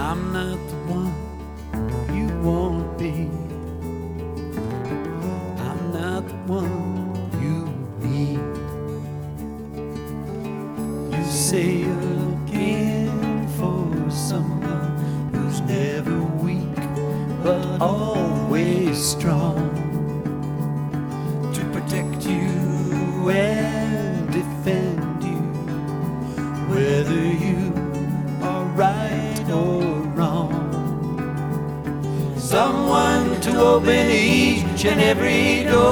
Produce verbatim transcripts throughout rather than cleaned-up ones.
I'm not the one you won't be. I'm not the one you need. You say you're looking for someone who's never weak but always strong, to protect you and defend you, whether you are right or wrong. Someone to open each and every door,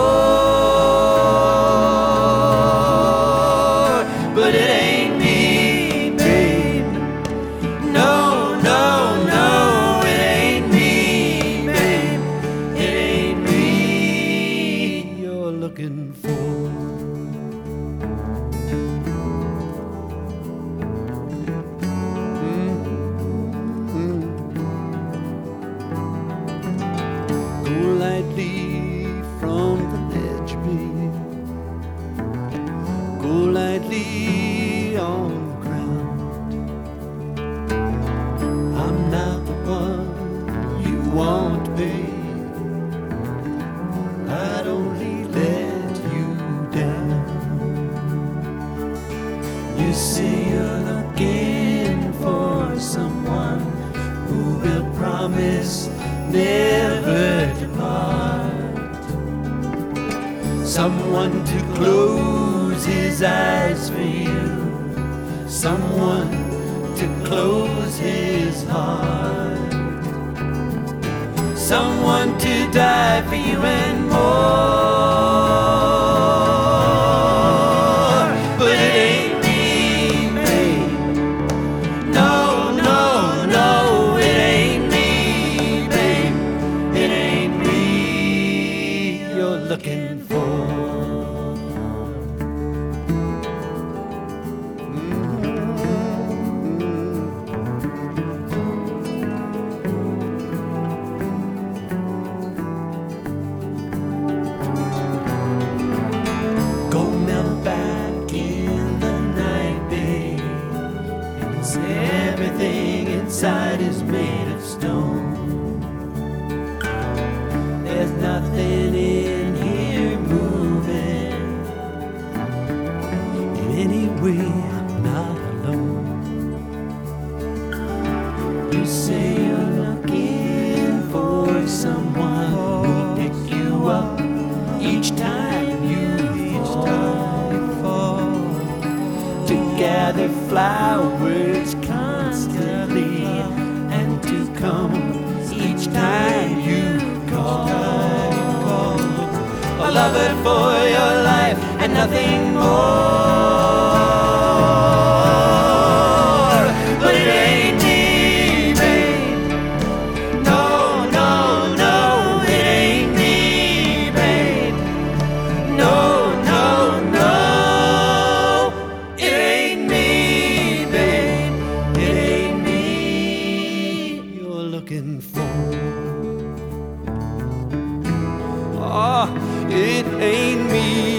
but it ain't me, babe. No, no, no, it ain't me, babe. It ain't me you're looking for. Go lightly from the ledge, babe. Go lightly on the ground. I'm not the one you want, babe. I'd only let you down. You say you're looking for someone who will promise never depart, someone to close his eyes for you, someone to close his heart, someone to die for you and more. But it ain't me, babe. No, no, no, it ain't me, babe. It ain't me you're looking for. Go melt back in the night, babe. It's everything inside is made of stone. There's nothing in here moving. In any way, I'm not alone. You say you're looking for someone who'll pick you up each time you fall, to gather flowers constantly and to come each time you call. A lover for your life and nothing more. But it ain't me, babe. No, no, no, it ain't me, babe. No, no, no, it ain't me, babe. It ain't me you're looking for. Oh, it ain't me.